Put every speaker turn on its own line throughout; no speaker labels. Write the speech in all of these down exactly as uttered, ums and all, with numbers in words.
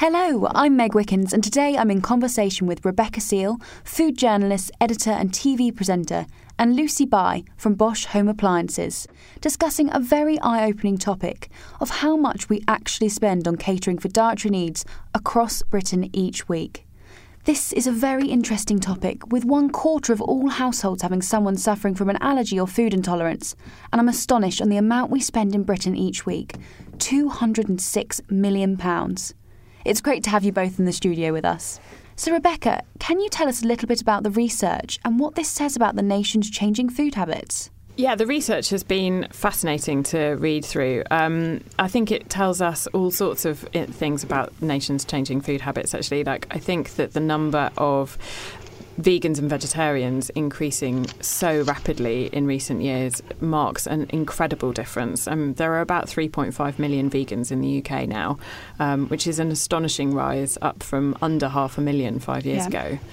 Hello, I'm Meg Wickens, and today I'm in conversation with Rebecca Seal, food journalist, editor and T V presenter, and Lucy Bai from Bosch Home Appliances, discussing a very eye-opening topic of how much we actually spend on catering for dietary needs across Britain each week. This is a very interesting topic, with one quarter of all households having someone suffering from an allergy or food intolerance, and I'm astonished on the amount we spend in Britain each week, two hundred six million pounds. It's great to have you both in the studio with us. So Rebecca, can you tell us a little bit about the research and what this says about the nation's changing food habits?
Yeah, the research has been fascinating to read through. Um, I think it tells us all sorts of things about the nation's changing food habits, actually. Like, I think that the number of vegans and vegetarians increasing so rapidly in recent years marks an incredible difference. Um, there are about three point five million vegans in the U K now, um, which is an astonishing rise, up from under half a million five years yeah. ago.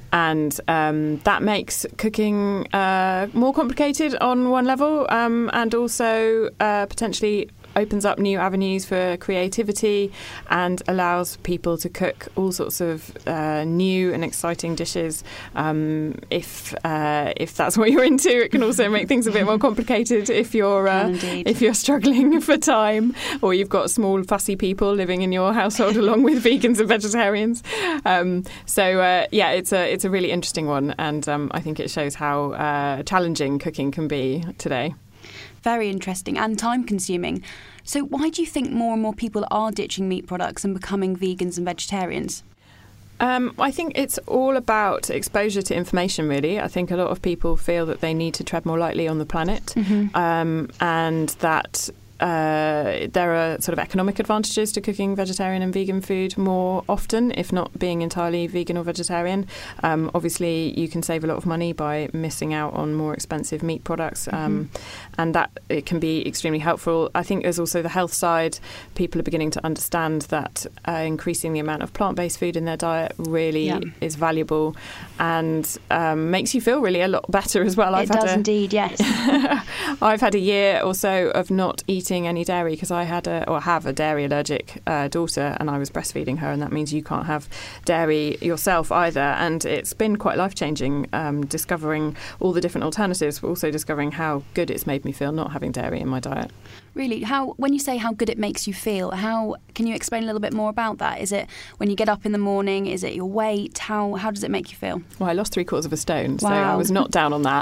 And um, that makes cooking uh, more complicated on one level, um, and also uh, potentially opens up new avenues for creativity and allows people to cook all sorts of uh, new and exciting dishes. Um, if uh, if that's what you're into, it can also make things a bit more complicated if you're uh, if you're struggling for time, or you've got small fussy people living in your household along with vegans and vegetarians. Um, so uh, yeah, it's a it's a really interesting one, and um, I think it shows how uh, challenging cooking can be today.
Very interesting and time-consuming. So why do you think more and more people are ditching meat products and becoming vegans and vegetarians?
Um, I think it's all about exposure to information, really. I think a lot of people feel that they need to tread more lightly on the planet, mm-hmm. um, and that Uh, there are sort of economic advantages to cooking vegetarian and vegan food more often, if not being entirely vegan or vegetarian. Um, obviously, you can save a lot of money by missing out on more expensive meat products, um, mm-hmm. and that it can be extremely helpful. I think there's also the health side. People are beginning to understand that uh, increasing the amount of plant-based food in their diet really yeah. is valuable and um, makes you feel really a lot better as well.
It
I've
does
had a,
indeed, yes.
I've had a year or so of not eating any dairy because I had a or have a dairy allergic uh, daughter, and I was breastfeeding her, and that means you can't have dairy yourself either. And it's been quite life-changing, um, discovering all the different alternatives, but also discovering how good it's made me feel not having dairy in my diet.
Really? How? When you say how good it makes you feel, how can you explain a little bit more about that? Is it when you get up in the morning? Is it your weight? How how does it make you feel?
Well, I lost three quarters of a stone,
wow.
so I was not down on that.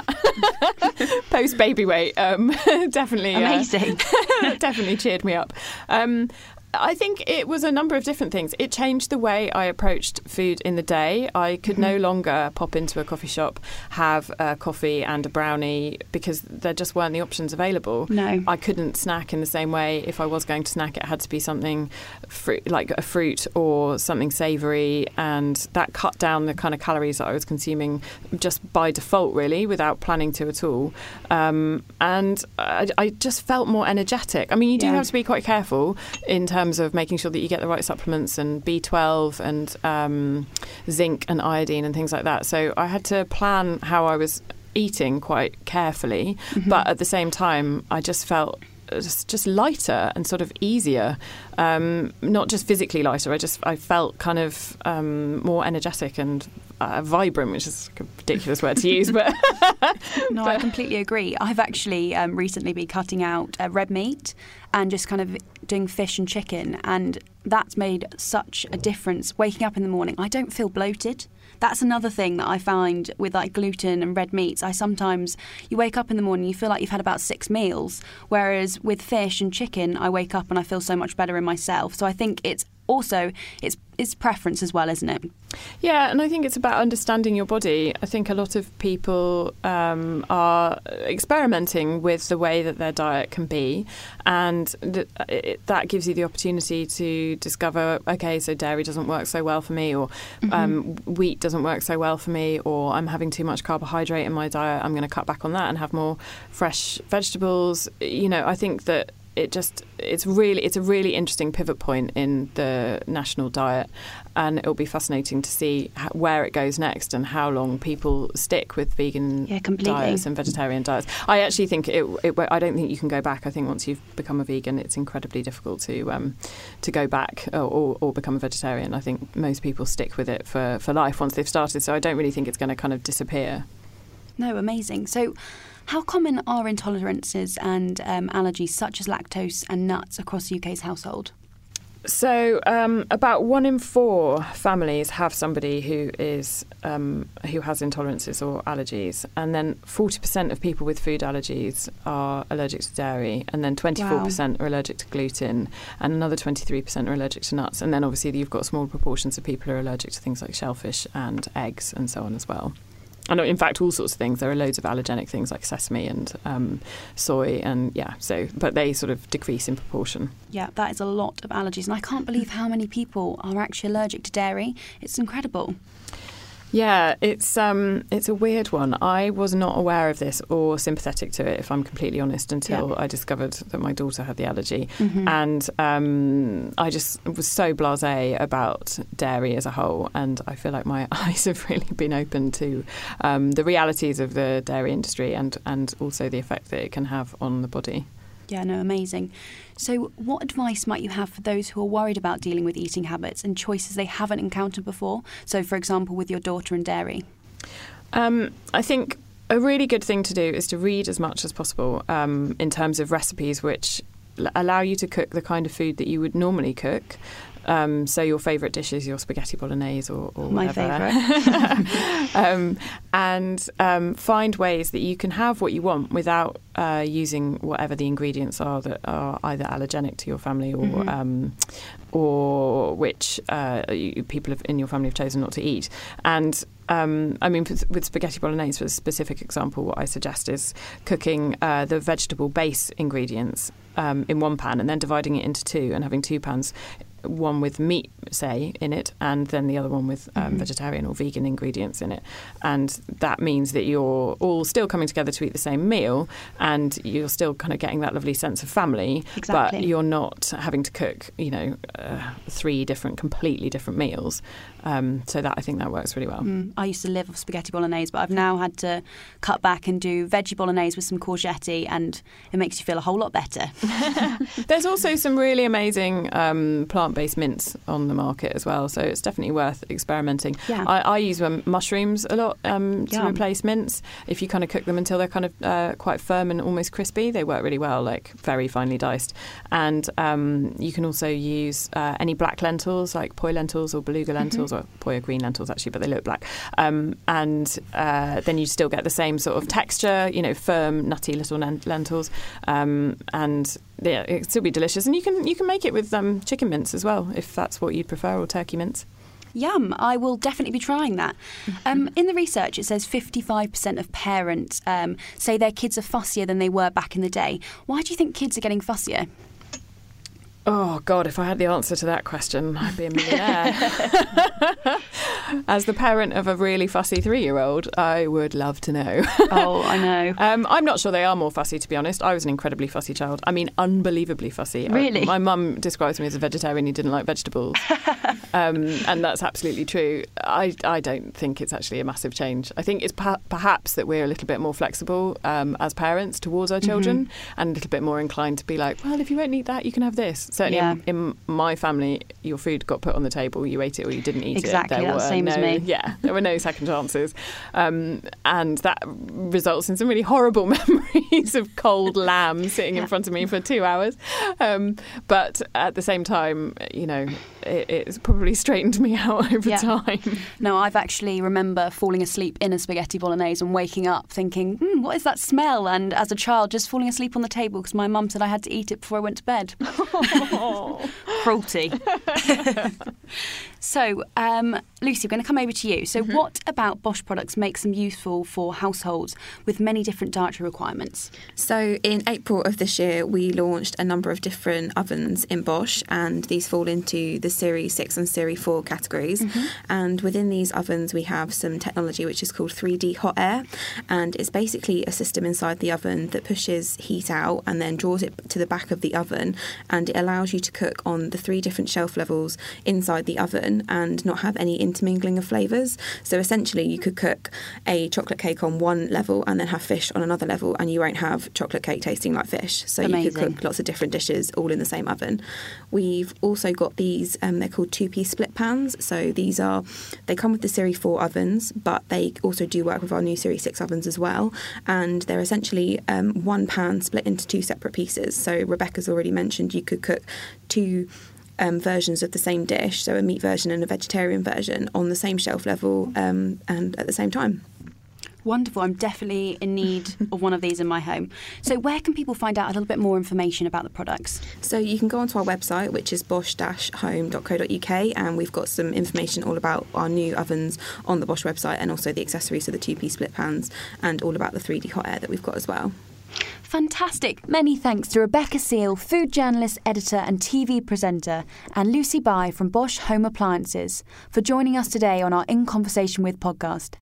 Post baby weight, um, definitely
amazing.
Uh, definitely cheered me up. Um, I think it was a number of different things. It changed the way I approached food in the day. I could mm-hmm. no longer pop into a coffee shop, have a coffee and a brownie, because there just weren't the options available.
No.
I couldn't snack in the same way. If I was going to snack, it had to be something fruit, like a fruit or something savoury, and that cut down the kind of calories that I was consuming just by default, really, without planning to at all. Um, and I, I just felt more energetic. I mean, you do
yeah.
have to be quite careful in terms of making sure that you get the right supplements and B twelve and um, zinc and iodine and things like that. So I had to plan how I was eating quite carefully, mm-hmm. but at the same time I just felt just, just lighter and sort of easier, um, not just physically lighter. I just I felt kind of um, more energetic and uh, vibrant, which is a ridiculous word to use, but
no, but I completely agree. I've actually um, recently been cutting out uh, red meat and just kind of doing fish and chicken, and that's made such a difference. Waking up in the morning, I don't feel bloated. That's another thing that I find with like gluten and red meats. I sometimes, you wake up in the morning, you feel like you've had about six meals, whereas with fish and chicken, I wake up and I feel so much better in myself. So I think it's also, it's it's preference as well, isn't it?
Yeah, and I think it's about understanding your body. I think a lot of people um, are experimenting with the way that their diet can be, and th- it, that gives you the opportunity to discover, okay, so dairy doesn't work so well for me, or mm-hmm. um, wheat doesn't work so well for me, or I'm having too much carbohydrate in my diet, I'm going to cut back on that and have more fresh vegetables. You know, I think that it just it's really it's a really interesting pivot point in the national diet, and it'll be fascinating to see how, where it goes next and how long people stick with vegan
yeah,
diets and vegetarian diets. I actually think it, it. I don't think you can go back. I think once you've become a vegan, it's incredibly difficult to um, to go back or, or, or become a vegetarian. I think most people stick with it for, for life once they've started. So I don't really think it's going to kind of disappear.
No, amazing. So how common are intolerances and um, allergies such as lactose and nuts across the U K's household?
So um, about one in four families have somebody who is um, who has intolerances or allergies, and then forty percent of people with food allergies are allergic to dairy, and then twenty-four percent wow. are allergic to gluten, and another twenty-three percent are allergic to nuts, and then obviously you've got small proportions of people who are allergic to things like shellfish and eggs and so on as well. And in fact, all sorts of things. There are loads of allergenic things like sesame and um, soy, and yeah. So, but they sort of decrease in proportion.
Yeah, that is a lot of allergies, and I can't believe how many people are actually allergic to dairy. It's incredible.
Yeah, it's um, it's a weird one. I was not aware of this or sympathetic to it, if I'm completely honest, until yeah. I discovered that my daughter had the allergy. Mm-hmm. And um, I just was so blasé about dairy as a whole. And I feel like my eyes have really been opened to um, the realities of the dairy industry and, and also the effect that it can have on the body.
Yeah, no, amazing. So what advice might you have for those who are worried about dealing with eating habits and choices they haven't encountered before? So, for example, with your daughter and dairy.
Um, I think a really good thing to do is to read as much as possible um, in terms of recipes which l- allow you to cook the kind of food that you would normally cook. Um, so your favourite dish is your spaghetti bolognese or, or
My
whatever.
favourite.
um, and um, find ways that you can have what you want without uh, using whatever the ingredients are that are either allergenic to your family or mm-hmm. um, or which uh, you, people have, in your family have chosen not to eat. And Um, I mean, with spaghetti bolognese, for a specific example, what I suggest is cooking uh, the vegetable base ingredients um, in one pan and then dividing it into two and having two pans, one with meat, say, in it, and then the other one with um, mm-hmm. vegetarian or vegan ingredients in it. And that means that you're all still coming together to eat the same meal and you're still kind of getting that lovely sense of family,
exactly.
but you're not having to cook, you know, uh, three different, completely different meals. Um, so that I think that works really well.
Mm, I used to live off spaghetti bolognese, but I've now had to cut back and do veggie bolognese with some courgette, and it makes you feel a whole lot better.
There's also some really amazing um, plant-based mints on the market as well, so it's definitely worth experimenting.
Yeah.
I, I use um, mushrooms a lot um, to
Yum.
replace mints. If you kind of cook them until they're kind of uh, quite firm and almost crispy, they work really well, like very finely diced. And um, you can also use uh, any black lentils, like poi lentils or beluga lentils, mm-hmm. or poi are green lentils actually, but they look black. Um, and uh, then you still get the same sort of texture, you know, firm, nutty little lentils. Um, and yeah, it'll still be delicious. And you can you can make it with um, chicken mince as well, if that's what you'd prefer, or turkey mince.
Yum, I will definitely be trying that. Um, in the research, it says fifty-five percent of parents um, say their kids are fussier than they were back in the day. Why do you think kids are getting fussier?
Oh, God, if I had the answer to that question, I'd be a millionaire. As the parent of a really fussy three-year-old, I would love to know.
Oh, I know.
um, I'm not sure they are more fussy, to be honest. I was an incredibly fussy child. I mean, unbelievably fussy.
Really?
I, my mum describes me as a vegetarian who didn't like vegetables. um, and that's absolutely true. I, I don't think it's actually a massive change. I think it's per- perhaps that we're a little bit more flexible um, as parents towards our children, mm-hmm. and a little bit more inclined to be like, well, if you won't eat that, you can have this. Certainly yeah. in, in my family, your food got put on the table, you ate it or you didn't eat
exactly,
it.
Exactly, that's the same
no,
as me.
Yeah, there were no second chances. Um, and that results in some really horrible memories of cold lamb sitting yeah. in front of me for two hours. Um, but at the same time, you know, it, it's probably straightened me out over
yeah.
time.
No, I've actually remember falling asleep in a spaghetti bolognese and waking up thinking, hmm, what is that smell? And as a child, just falling asleep on the table because my mum said I had to eat it before I went to bed. Cruelty. So, um, Lucy, we're going to come over to you. So,
Mm-hmm.
what about Bosch products makes them useful for households with many different dietary requirements?
So in April of this year, we launched a number of different ovens in Bosch, and these fall into the Series six and Series four categories. Mm-hmm. And within these ovens, we have some technology which is called three D hot air, and it's basically a system inside the oven that pushes heat out and then draws it to the back of the oven, and it allows you to cook on the three different shelf levels inside the oven and not have any intermingling of flavours. So essentially you could cook a chocolate cake on one level and then have fish on another level, and you won't have chocolate cake tasting like fish. So
Amazing.
You could cook lots of different dishes all in the same oven. We've also got these, um, they're called two-piece split pans. So these are, they come with the Series four ovens, but they also do work with our new Series six ovens as well. And they're essentially um, one pan split into two separate pieces. So Rebecca's already mentioned you could cook two Um, versions of the same dish, so a meat version and a vegetarian version, on the same shelf level um, and at the same time.
Wonderful. I'm definitely in need of one of these in my home. So where can people find out a little bit more information about the products?
So you can go onto our website, which is bosch dash home dot co dot uk, and we've got some information all about our new ovens on the Bosch website, and also the accessories of the two-piece split pans, and all about the three D hot air that we've got as well.
Fantastic. Many thanks to Rebecca Seal, food journalist, editor and T V presenter, and Lucy Bye from Bosch Home Appliances for joining us today on our In Conversation With podcast.